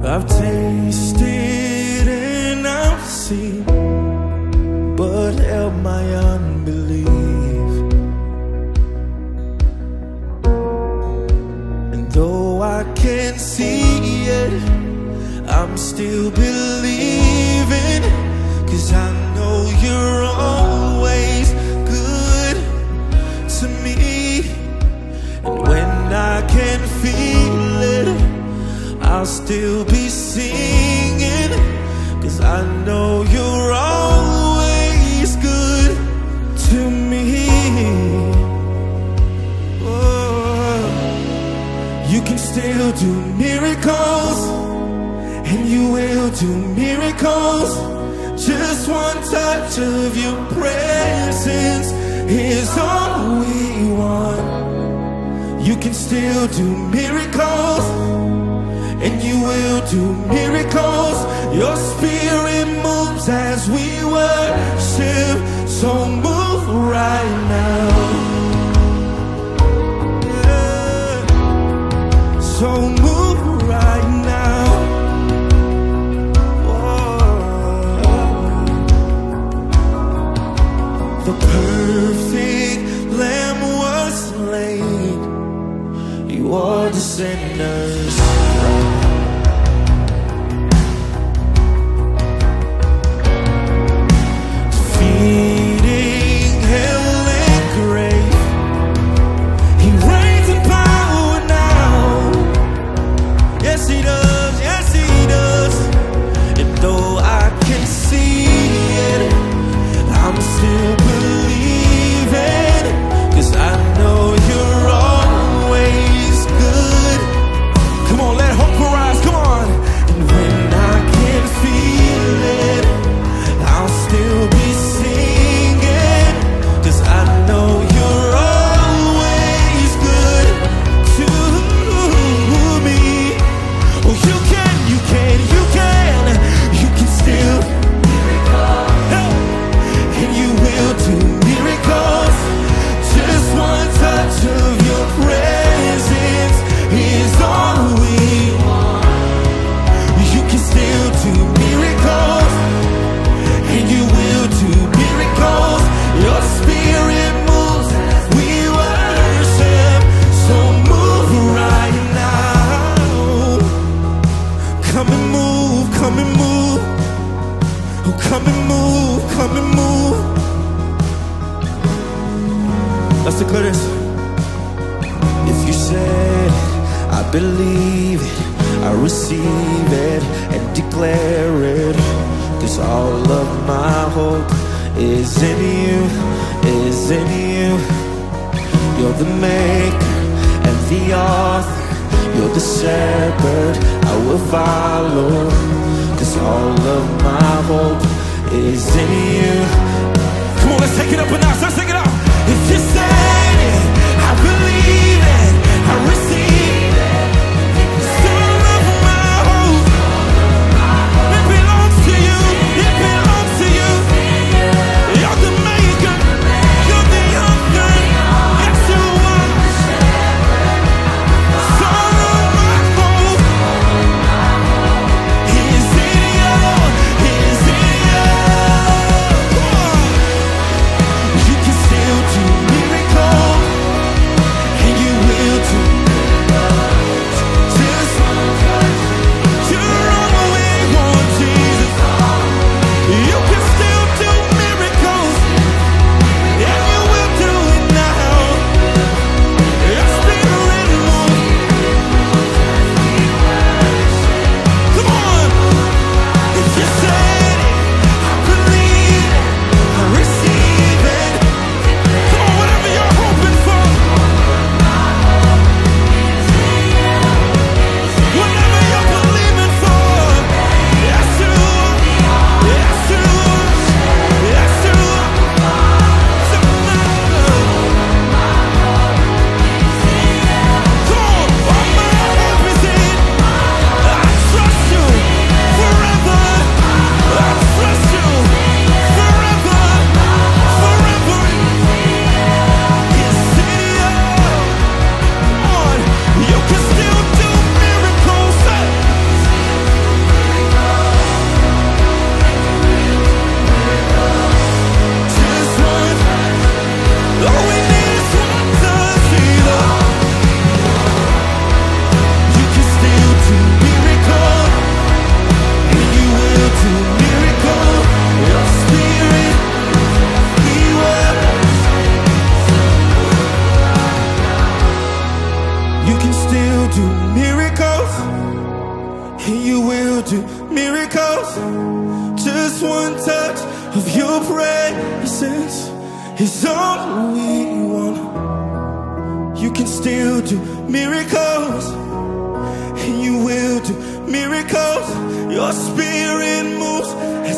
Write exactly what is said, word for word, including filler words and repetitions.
I've tasted and I've seen, but help my unbelief. And though I can't see it, I'm still believing, 'cause I know you're always good to me. And when I can't feel it, I'll still be singing, 'cause I know you're always good to me. Oh, you can still do miracles, and you will do miracles. Just one touch of your presence is all we want. You can still do miracles, and you will do miracles. Your spirit moves as we worship, so move right now. Yeah. So move right now. The perfect Lamb was slain. You are the sinners. Defeating hell and grave, He reigns in power now. Yes, He does. Yes, He does. And though I can see it, I'm still believing, 'cause I know you're always good. Come on, let hope arise, come on. And when I can't feel it, I'll still be singing, 'cause I know you're always good to me. Oh, you can, you can, you can, you can still do miracles. Just one touch of your presence is all we want. You can still do miracles, and you will do miracles. Your spirit moves, we worship, so move right now. Come and move, come and move. Oh, come and move, come and move. Let's declare this. If you said, I believe it, I receive it and declare it, 'cause all of my hope is in you, is in you. You're the maker and the author, you're the shepherd I will follow, 'cause all of my hope is in you. Come on, let's take it up a notch, let's take it up. If you said it, I believe it, I receive it. All of my hope, it belongs to you, it belongs to you. You're the maker, you're the author, yes you are. All of my hope is in you, is in you. You can still do miracles, and you will do and you will do miracles. Just one touch of your presence is all we want. You can still do miracles, and you will do miracles. Your spirit moves